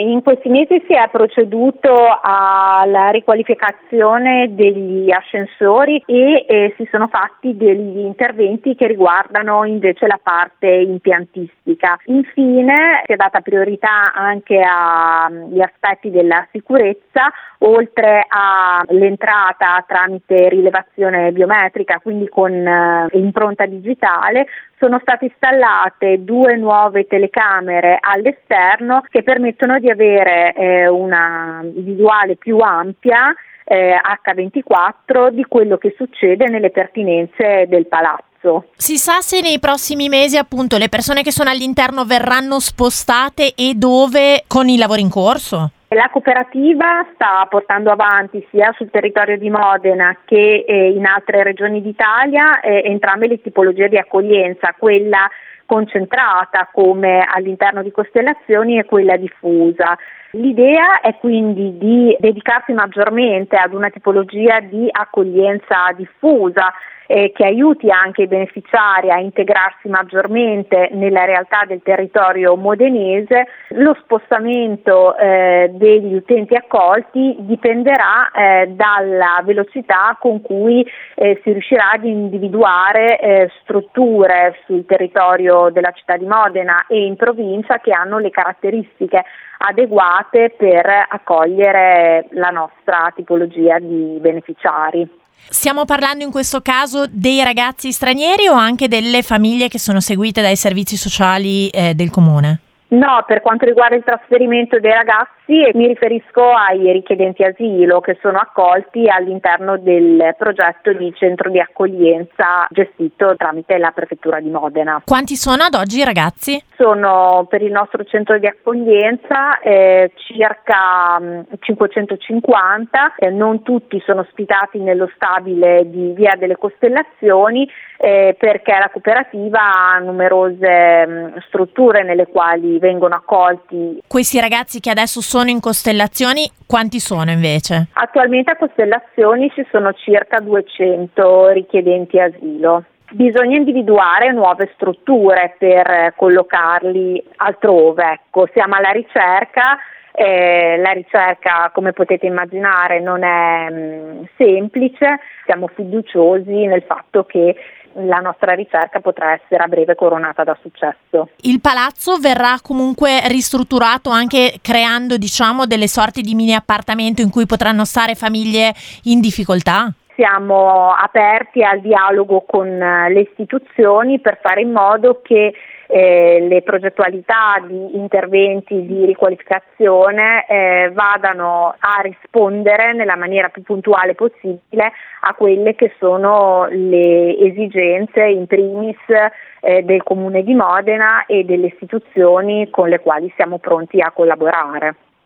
in questi mesi si è proceduto alla riqualificazione degli ascensori e si sono fatti degli interventi che riguardano invece la parte impiantistica. Infine si è data priorità anche agli aspetti della sicurezza, oltre all'entrata tramite rilevazione biometrica, quindi con impronta digitale. Sono state installate 2 nuove telecamere all'esterno che permettono di avere una visuale più ampia H24 di quello che succede nelle pertinenze del palazzo. Si sa se nei prossimi mesi appunto le persone che sono all'interno verranno spostate e dove con i lavori in corso? La cooperativa sta portando avanti sia sul territorio di Modena che in altre regioni d'Italia entrambe le tipologie di accoglienza, quella concentrata come all'interno di Costellazioni e quella diffusa. L'idea è quindi di dedicarsi maggiormente ad una tipologia di accoglienza diffusa che aiuti anche i beneficiari a integrarsi maggiormente nella realtà del territorio modenese. Lo spostamento degli utenti accolti dipenderà dalla velocità con cui si riuscirà ad individuare strutture sul territorio della città di Modena e in provincia che hanno le caratteristiche adeguate per accogliere la nostra tipologia di beneficiari. Stiamo parlando in questo caso dei ragazzi stranieri o anche delle famiglie che sono seguite dai servizi sociali del comune? No, per quanto riguarda il trasferimento dei ragazzi mi riferisco ai richiedenti asilo che sono accolti all'interno del progetto di centro di accoglienza gestito tramite la prefettura di Modena. Quanti sono ad oggi i ragazzi? Sono per il nostro centro di accoglienza circa 550, non tutti sono ospitati nello stabile di Via delle Costellazioni perché la cooperativa ha numerose strutture nelle quali vengono accolti. Questi ragazzi che adesso sono in Costellazioni, quanti sono invece? Attualmente a Costellazioni ci sono circa 200 richiedenti asilo. Bisogna individuare nuove strutture per collocarli altrove. Ecco, siamo alla ricerca. La ricerca, come potete immaginare, non è semplice. Siamo fiduciosi nel fatto che la nostra ricerca potrà essere a breve coronata da successo. Il palazzo verrà comunque ristrutturato anche creando, delle sorti di mini appartamento in cui potranno stare famiglie in difficoltà? Siamo aperti al dialogo con le istituzioni per fare in modo che le progettualità di interventi di riqualificazione vadano a rispondere nella maniera più puntuale possibile a quelle che sono le esigenze in primis del Comune di Modena e delle istituzioni con le quali siamo pronti a collaborare.